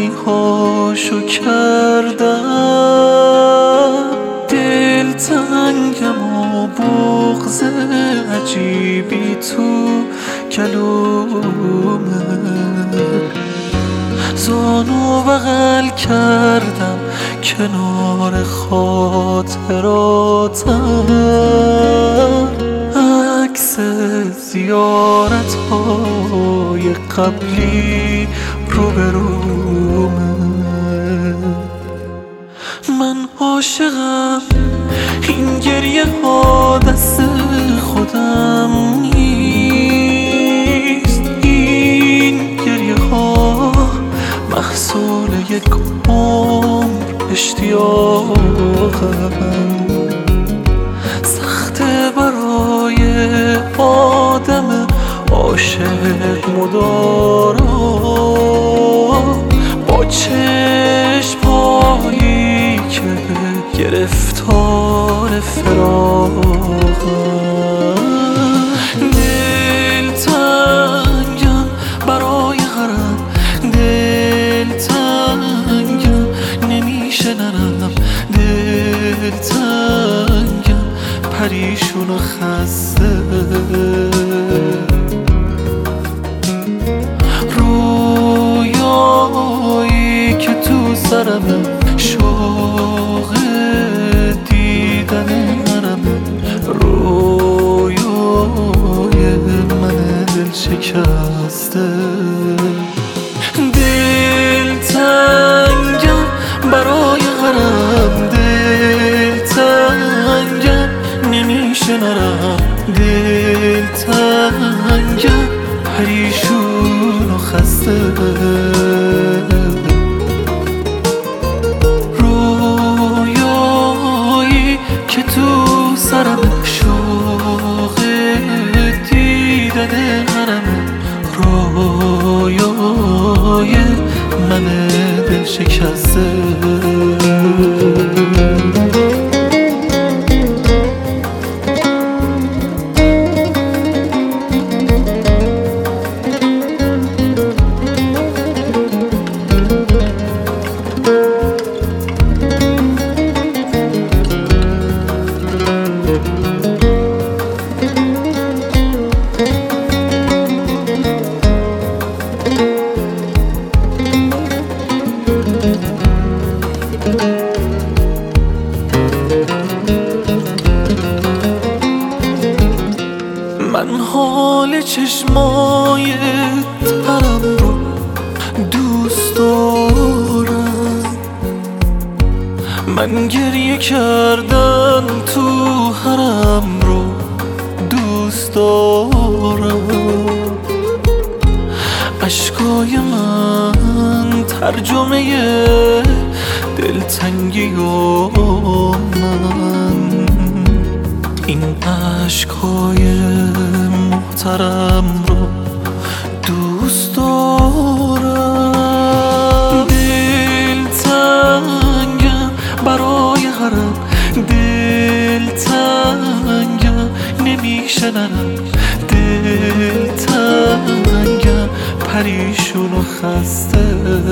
تنهایی هاشو کردم، دلتنگم و بغض عجیبی تو کلومه، زانو بغل کردم کنار خاطراتم، عکس زیارت های قبلی روبرومه. من عاشقم، این گریه ها دست خودم نیست، این گریه ها محصول یک عمر اشتیاقم. سخته برای آدم عاشق مدارا، با چشم‌هایی که گرفتار فراقم. دلتنگم برای غرام، دلتنگم نمیشه نرم، دلتنگم پریشون و خسته، رویایی که تو سرمه، شوق دیدن نرمه، رویای من دل شکسته. دلتنگم برای غرام، دلتنگم نمیشه نرم، دلتنگم پریشون و خسته، رویایی که تو سرم، شوق دیدن حرمه، رویای من دل شکسته. من حال چشمای ترم رو دوست دارم، من گریه کردن تو حرم رو دوست دارم. اشکای من ترجمه دلتنگی و من، این عشقای محترم رو دوست دارم. دلتنگم برای حرم، دلتنگم نمیشه نرم، دلتنگم پریشون و خسته،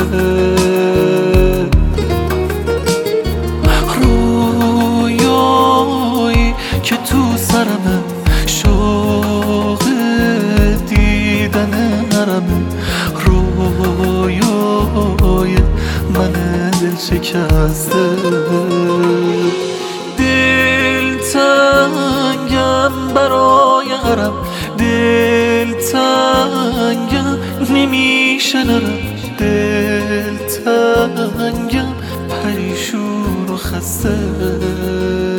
رویایی که تو سرمه، شوق دیدن نرمه، رویای من دل شکسته. دلتنگم برای غرام، دلتنگم نمیشه نرم، دلتنگم پریشون و خسته.